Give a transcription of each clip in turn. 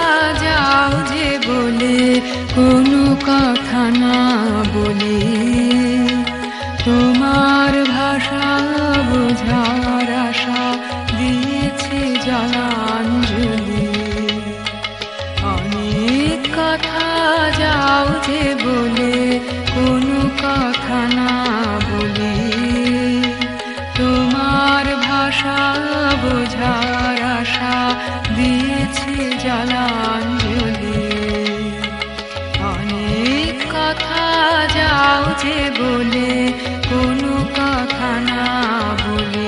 যাও যে বলে কোনো কথা না বলি, তোমার ভাষা বোঝার আশা দিয়েছে জলাঞ্জলি। অনেক কথা যাও যে বলে কোনো কথা না বলি, তোমার ভাষা বোঝার আশা দিয়েছে জলাঞ্জলি। অনেক কথা যাও যে বলে কোনো কথা না বলি।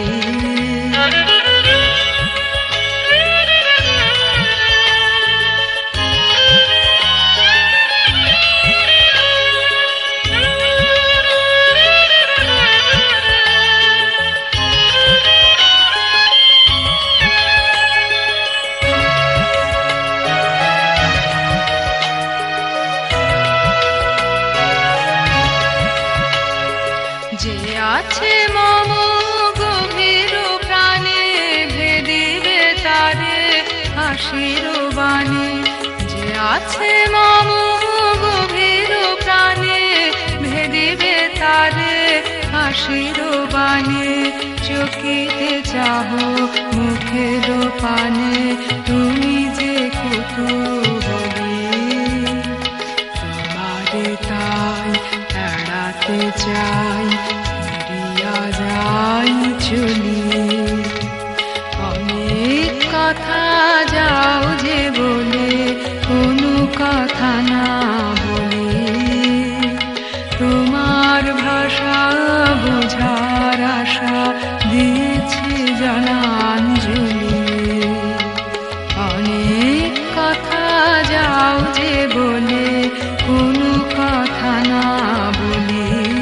যে আছে মম গভীর প্রাণে ভেদিবে তারে হাসির বাণী। যে আছে মম গভীর প্রাণে ভেদিবে তারে হাসির বাণী। চকিতে চাহো মুখের পানে তুমি যে কুতুহলী, তোমারে তাই এড়াতে চাই ফিরিয়া যাই চলি। অনেক কথা যাও যে বলে কোনো কথা না বলি, তোমার ভাষা বোঝার আশা দিয়েছে জলাঞ্জলি। অনেক কথা যাও যে বলে কোনো কথা না বলি।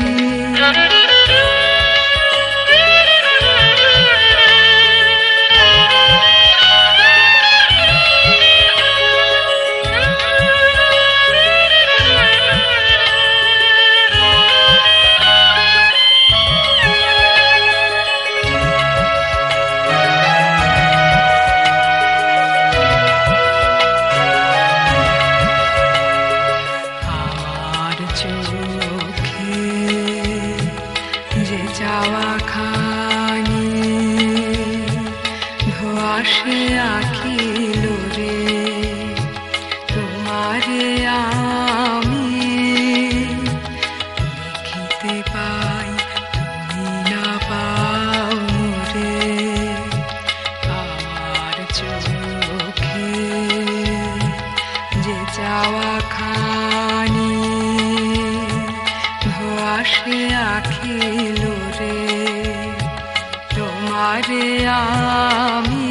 চোখে যে যাওয়া খানি ধোয়াশে আখিল রে, তোমারে আমি দেখিতে পাই তুমি না পাও রে। আমার চোখে যে যাওয়া খানি ধোয়াশে আখিল রে, তোমারে আমি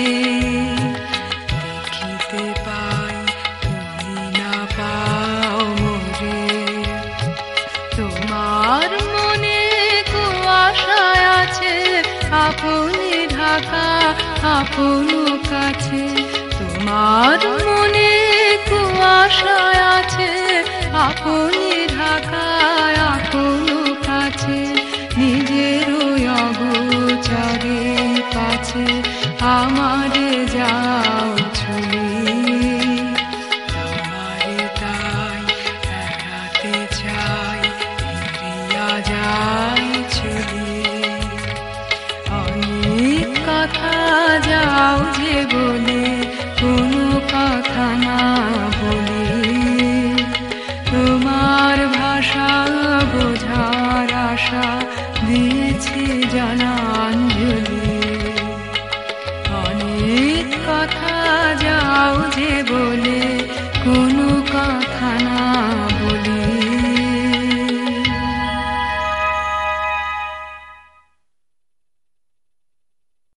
দেখিতে পাই তুমি না পাও মোরে। তোমার মনে কুয়াশায় আছে আপনি ঢাকা আপন কাছে। তোমার মনে কুয়াশায় আছে আপনি ঢাকা আপন কাছে। নিজের অগোচরে কাছে আমারে যাও ছুলি, তোমারে তাই এড়াতে চাই ফিরিয়া যাই ছুলি। অনেক কথা যাও যে বলে